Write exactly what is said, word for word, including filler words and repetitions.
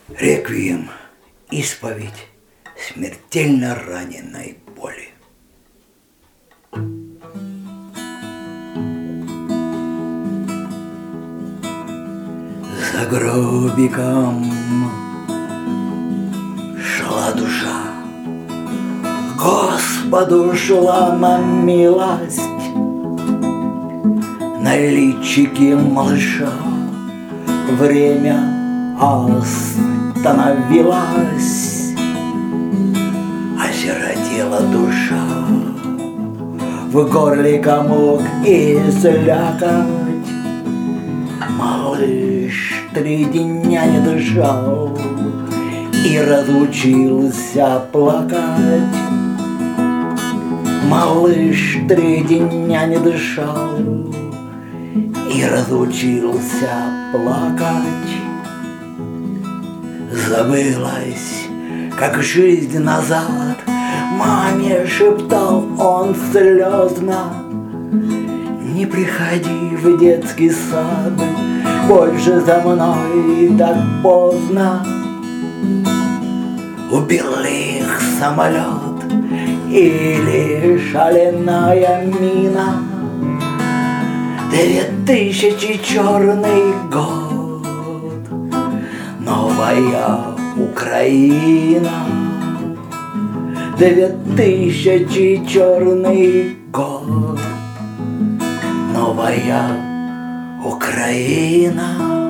Реквием, исповедь смертельно раненой боли. За гробиком шла душа, Господу шла на милость. На личике малыша время остановилось, осиротела душа, в горле комок и слякоть. Малыш три дня не дышал и разучился плакать. Малыш три дня не дышал и разучился плакать. Забылась, как жизнь назад, маме шептал он слезно: не приходи в детский сад больше за мной так поздно. Убил ли их самолет или шаленая мина? Две тысячи черный год, новая Украина. Две тысячи черный год, новая Украина.